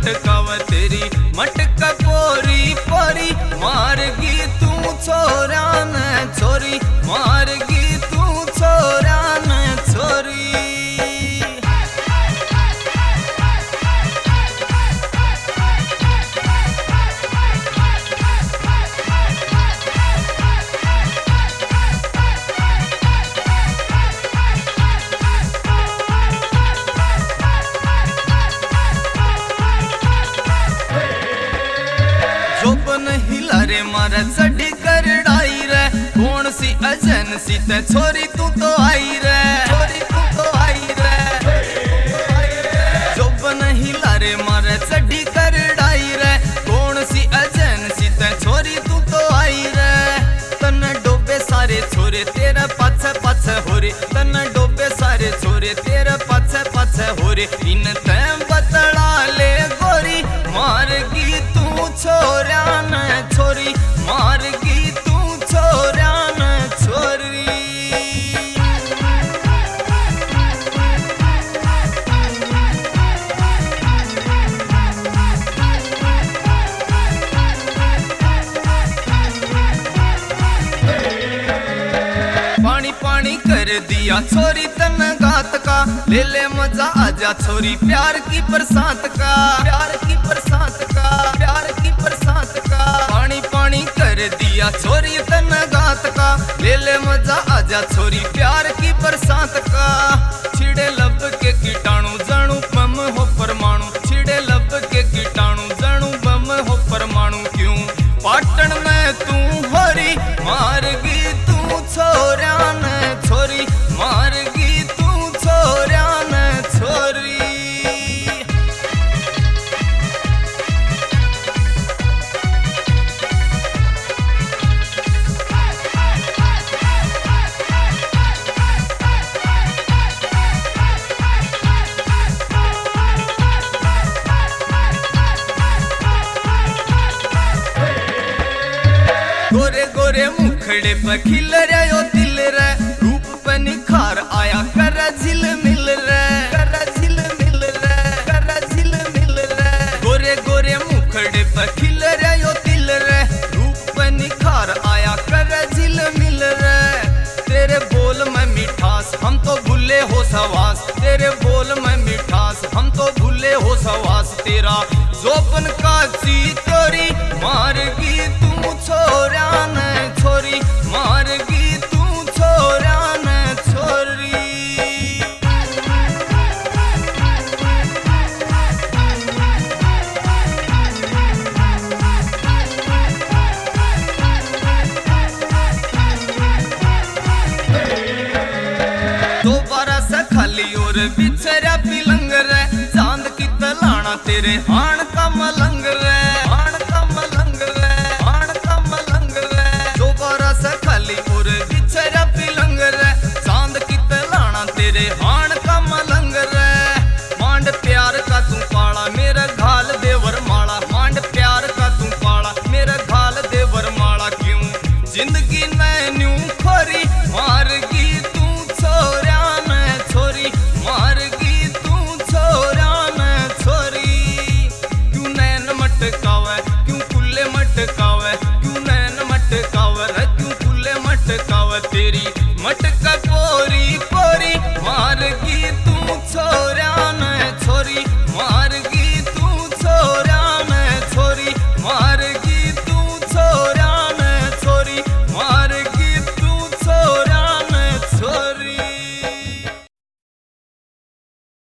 मटकाव तेरी मटका पोरी पोरी मारगी तू छोरा न छोरी मारगी तू छोरा न छोरी। जोबन हिला रे मारा चढ़ी कर डाई रे कौन सी अजन सी ते छोरी तू तो आई रे छोरी तू तो आई रे। जोबन हिला रे मारा चढ़ी कर डाई रे कौन सी अजन सी ते छोरी तू तो आई रे। तन डोबे सारे छोरे तेरा पाछे पाछे हो रे तन डोबे सारे छोरे तेरा पाछे पाछे हो रे। इन ते बतला ले गोरी मारगी तू छोरा न छोरी मारगी तू छोरा न छोरी। पानी पानी कर दिया छोरी तन गात का ले ले मजा आजा छोरी प्यार की बरसात का प्यार की बरसात का प्यार की बरसात का। पानी पानी कर दिया छोरी तन गात का ले ले मजा आजा छोरी प्यार की बरसात का। छिड़े लब के कीटाणु जाणु बम हो परमाणु छिड़े लब के कीटाणु जाणु बम हो परमाणु। क्यों पाटन में तू हरी मारगी तू छोरा न छोरी मारगी तू छोरा न छोरी। गोरे गोरे मुखड़े पे खिल रे ओ दिल रे रूप पे निखार आया कर झिल मिल रे कर झिल मिल रे कर झिल मिल रे। गोरे गोरे मुखड़े पे खिल रे ओ दिल रे रूप पे निखार आया कर झिल मिल रे। तेरे बोल में मिठास हम तो भूले हो सवास तेरे बोल में मिठास हम तो भूले हो सवास। तेरा जोबन का ची तोरी मारगी तू छोरा न छोरी मारगी तू छोरा न छोरी। दोबारा से खाली और बिछरा पिलंग रे चांद की तलाना तेरे हाण का मलंग रे हाण का मलंग रे हाण का मलंग रे। दोबारा से खाली और बिछरा पिलंग रे चांद की तलाना तेरे हाण का मलंग रे। मांड प्यार का तू पाला मेरा घाल देवर माला मांड प्यार का तू पाला मेरा घाल देवर माला। क्यों जिंदगी नैन्यू खोरी मार